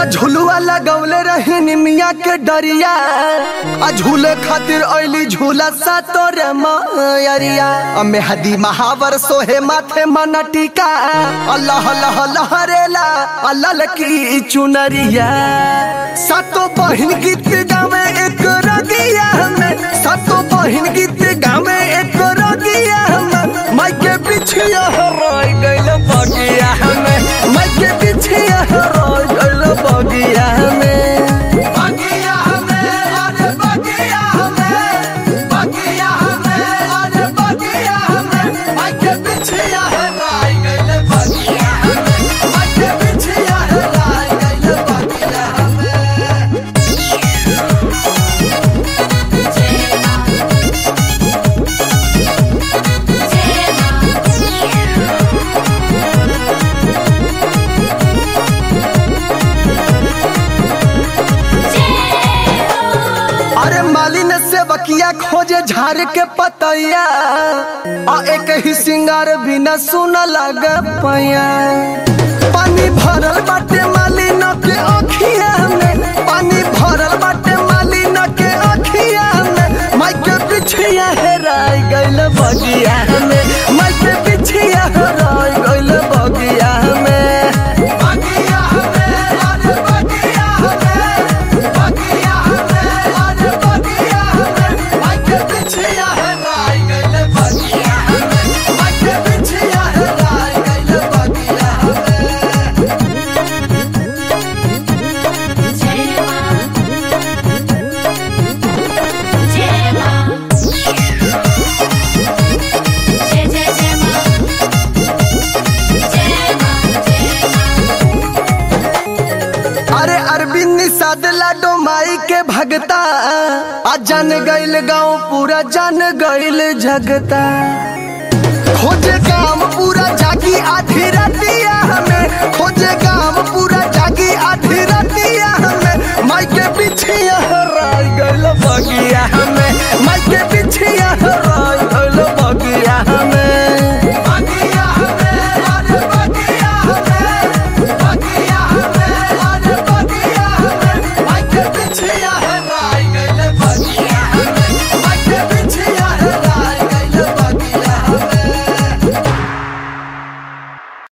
झुलुआ लगौले रही निमिया के डरिया झूले खातिर ऐली झूला सा तोरे मायरिया मेहदी महावर सोहे माथे मन टीका अल्लाह अल्लाह लहरेला अल्लाह की चुनरिया सातो बहिन गीत गावे एक रगिया में सातो बहिन गीत गावे एक रगिया में मायके पिछिया हराई गइल बगिया में मायके पिछिया हराई गइल बगिया में बगिया में अरे बगिया में बगिया में अरे बगिया में मायके पिछिया हराई गइल बगिया में मायके पिछिया हराई गइल बगिया में अरे मालिन से बकिया खोजे झाड़ के पतैया एक ही सिंगार बिना सुन लग पैया पानी भरल बाटे मालिन के अखिया में पानी भरल बाटे मालिन के अखिया में मायके पिछिया हेराई गइल बगिया में मायके पिछिया हेराई गइल बगिया में बगिया में अरे बगिया में बगिया में अरे बगिया में मायके पिछिया हेराई गइल बगिया में मायके पिछिया हेराई गइल बगिया अरे अरविंद निषाद लाडो माई के भगता जान गइल गाँव पूरा जान गइल जगता खोजे काम पूरा जागी